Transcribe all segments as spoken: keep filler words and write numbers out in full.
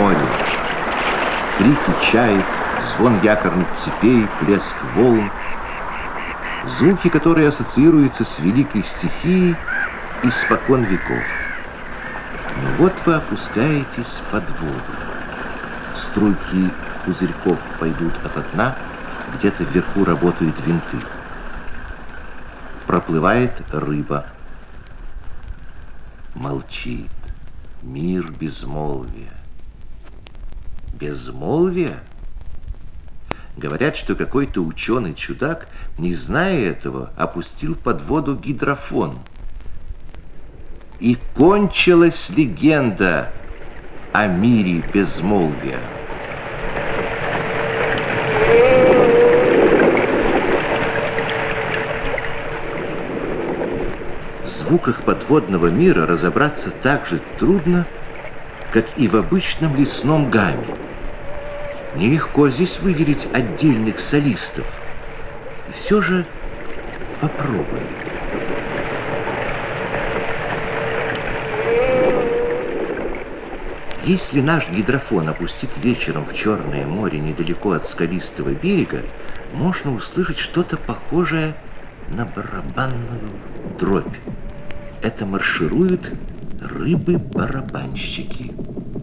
море. Крики чаек, звон якорных цепей, плеск волн. Звуки, которые ассоциируются с великой стихией испокон веков. Но вот вы опускаетесь под воду. Струйки пузырьков пойдут ото дна, где-то вверху работают винты. Проплывает рыба. Молчит. Мир безмолвия. Безмолвие? Говорят, что какой-то ученый-чудак, не зная этого, опустил под воду гидрофон. И кончилась легенда о мире безмолвия. В звуках подводного мира разобраться так же трудно, как и в обычном лесном гамме. Нелегко здесь выделить отдельных солистов. И все же попробуем. Если наш гидрофон опустить вечером в Черное море недалеко от скалистого берега, можно услышать что-то похожее на барабанную дробь. Это маршируют рыбы-барабанщики.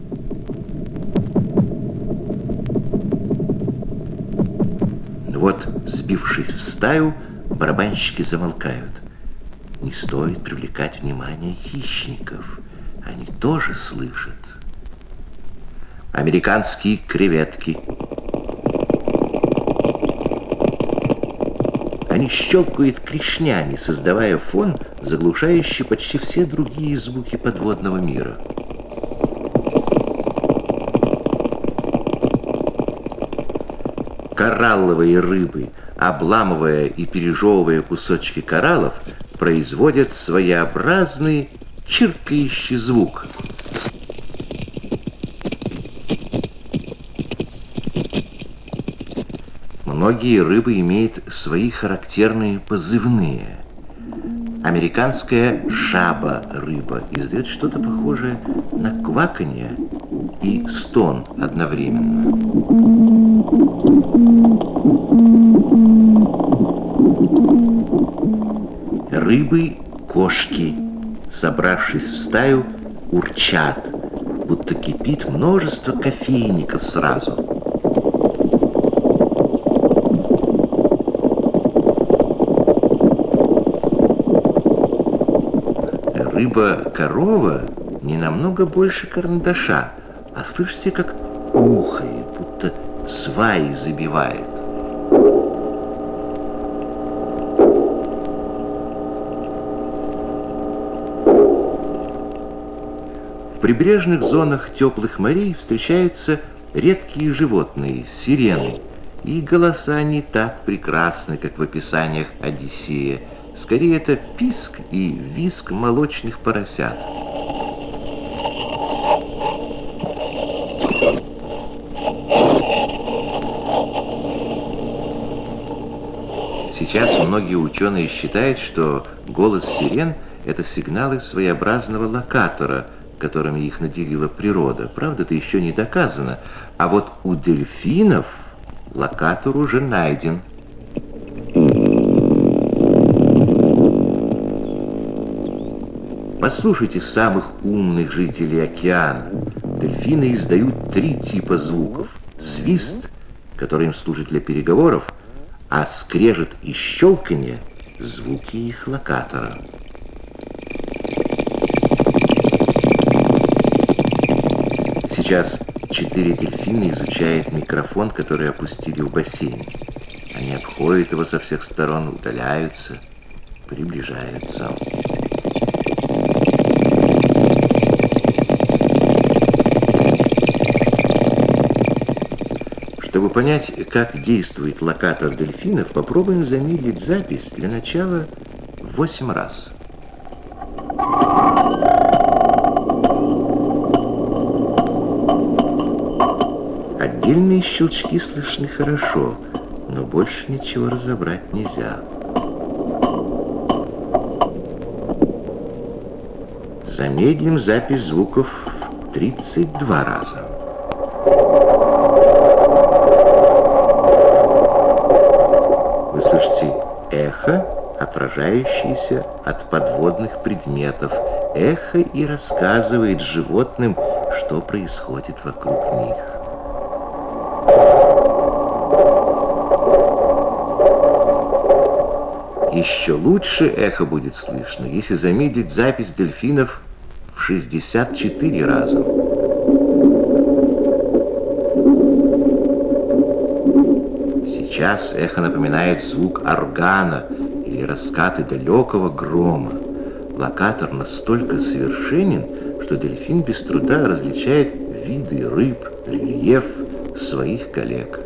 Вот, сбившись в стаю, барабанщики замолкают. Не стоит привлекать внимание хищников. Они тоже слышат. Американские креветки. Они щелкают клешнями, создавая фон, заглушающий почти все другие звуки подводного мира. Коралловые рыбы, обламывая и пережевывая кусочки кораллов, производят своеобразный чиркающий звук. Многие рыбы имеют свои характерные позывные. Американская жаба-рыба издает что-то похожее на кваканье и стон одновременно. Рыбы-кошки, собравшись в стаю, урчат, будто кипит множество кофейников сразу. Рыба-корова не намного больше карандаша, а слышите, как ухает, будто сваи забивает. В прибрежных зонах теплых морей встречаются редкие животные, сирены, и голоса не так прекрасны, как в описаниях Одиссея. Скорее, это писк и визг молочных поросят. Сейчас многие ученые считают, что голос сирен – это сигналы своеобразного локатора, которыми их наделила природа. Правда, это еще не доказано. А вот у дельфинов локатор уже найден. Послушайте самых умных жителей океана. Дельфины издают три типа звуков. Свист, который им служит для переговоров, а скрежет и щелканье – звуки их локатора. Сейчас четыре дельфина изучают микрофон, который опустили в бассейн. Они обходят его со всех сторон, удаляются, приближаются. Чтобы понять, как действует локатор дельфинов, попробуем замедлить запись для начала в восемь раз. Отдельные щелчки слышны хорошо, но больше ничего разобрать нельзя. Замедлим запись звуков в тридцать два раза. Вы слышите эхо, отражающееся от подводных предметов. Эхо и рассказывает животным, что происходит вокруг них. Еще лучше эхо будет слышно, если замедлить запись дельфинов в шестьдесят четыре раза. Сейчас эхо напоминает звук органа или раскаты далекого грома. Локатор настолько совершенен, что дельфин без труда различает виды рыб, рельеф своих коллег.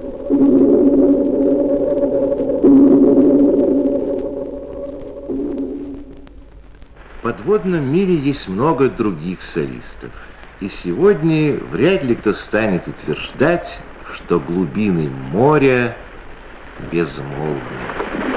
В подводном мире есть много других солистов. И сегодня вряд ли кто станет утверждать, что глубины моря безмолвны.